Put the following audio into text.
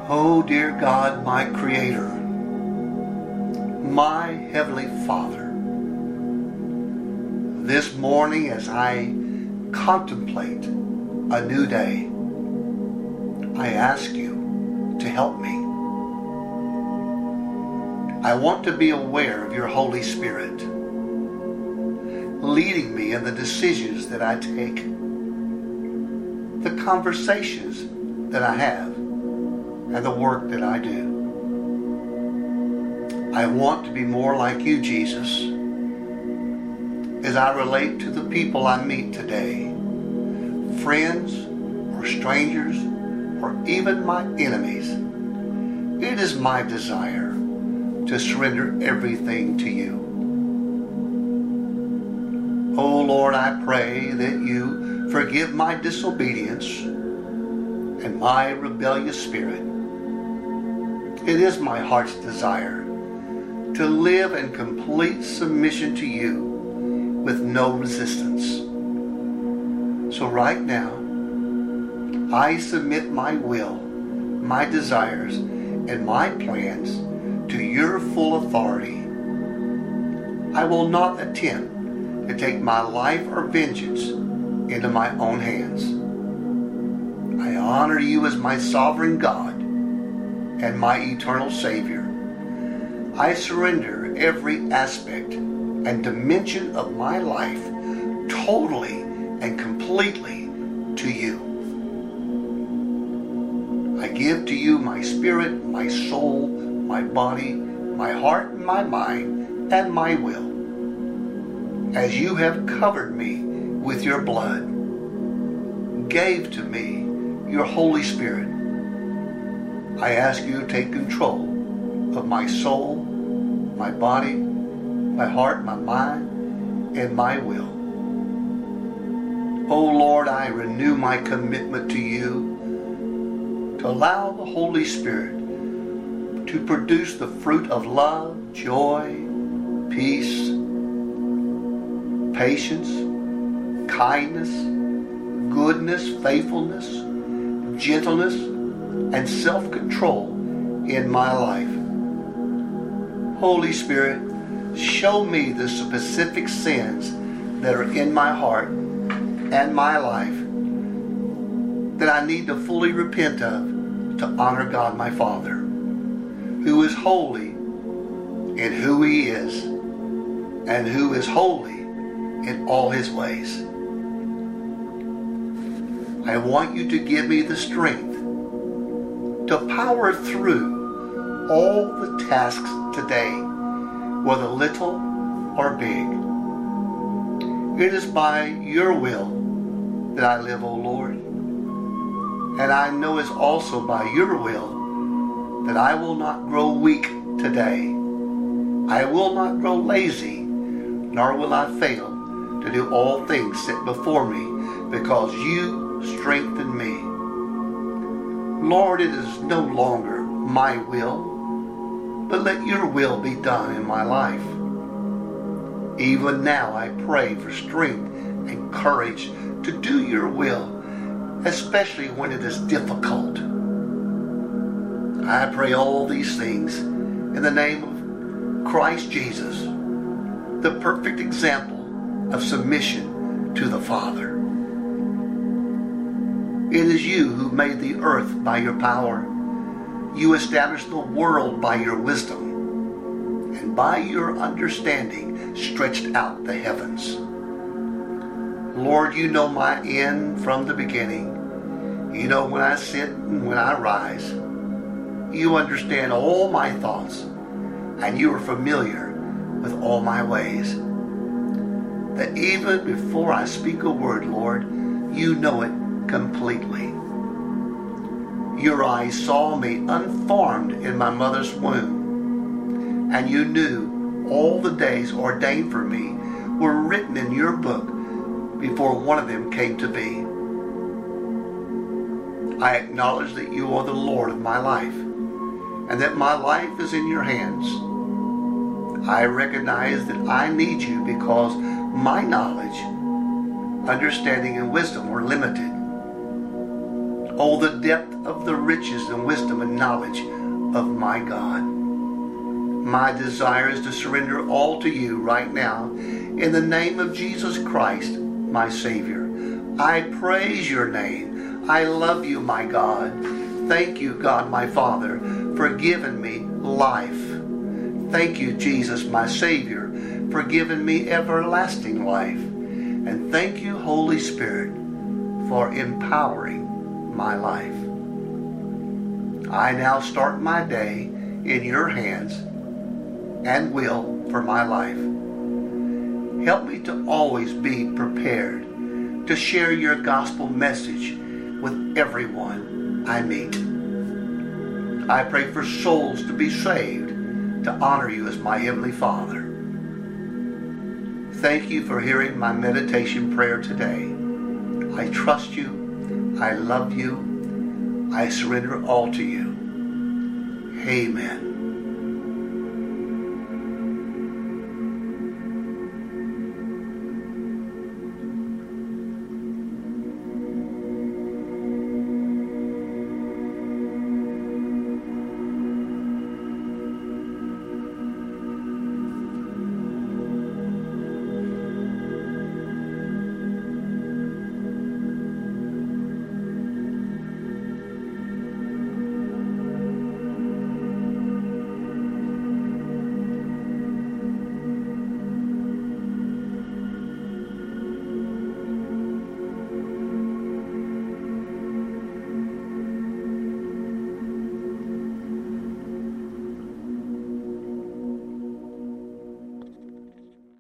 Oh, dear God, my Creator, my Heavenly Father, this morning as I contemplate a new day, I ask you to help me. I want to be aware of your Holy Spirit, leading me in the decisions that I take, the conversations that I have, and the work that I do. I want to be more like you, Jesus, as I relate to the people I meet today, friends or strangers or even my enemies. It is my desire to surrender everything to you. Oh Lord, I pray that you forgive my disobedience and my rebellious spirit. It is my heart's desire to live in complete submission to you with no resistance. So right now, I submit my will, my desires, and my plans to your full authority. I will not attempt to take my life or vengeance into my own hands. I honor you as my sovereign God and my eternal Savior. I surrender every aspect and dimension of my life totally and completely to you. I give to you my spirit, my soul, my body, my heart, my mind, and my will. As you have covered me with your blood, gave to me your Holy Spirit, I ask you to take control of my soul, my body, my heart, my mind, and my will. Oh Lord, I renew my commitment to you to allow the Holy Spirit to produce the fruit of love, joy, peace, patience, kindness, goodness, faithfulness, gentleness, and self-control in my life. Holy Spirit, show me the specific sins that are in my heart and my life that I need to fully repent of to honor God my Father, who is holy in who He is and who is holy in all His ways. I want you to give me the strength to power through all the tasks today, whether little or big. It is by your will that I live, O Lord. And I know it's also by your will that I will not grow weak today. I will not grow lazy, nor will I fail to do all things set before me, because you strengthen me. Lord, it is no longer my will, but let your will be done in my life. Even now I pray for strength and courage to do your will, especially when it is difficult. I pray all these things in the name of Christ Jesus, the perfect example of submission to the Father. It is you who made the earth by your power. You established the world by your wisdom, and by your understanding stretched out the heavens. Lord, you know my end from the beginning. You know when I sit and when I rise. You understand all my thoughts, and you are familiar with all my ways. That even before I speak a word, Lord, you know it completely. Your eyes saw me unformed in my mother's womb, and you knew all the days ordained for me were written in your book before one of them came to be. I acknowledge that you are the Lord of my life, and that my life is in your hands. I recognize that I need you because my knowledge, understanding, and wisdom are limited. Oh, the depth of the riches and wisdom and knowledge of my God. My desire is to surrender all to you right now in the name of Jesus Christ, my Savior. I praise your name. I love you, my God. Thank you, God, my Father, for giving me life. Thank you, Jesus, my Savior, for giving me everlasting life. And thank you, Holy Spirit, for empowering my life. I now start my day in your hands and will for my life. Help me to always be prepared to share your gospel message with everyone I meet. I pray for souls to be saved, to honor you as my Heavenly Father. Thank you for hearing my meditation prayer today. I trust you. I love you. I surrender all to you. Amen.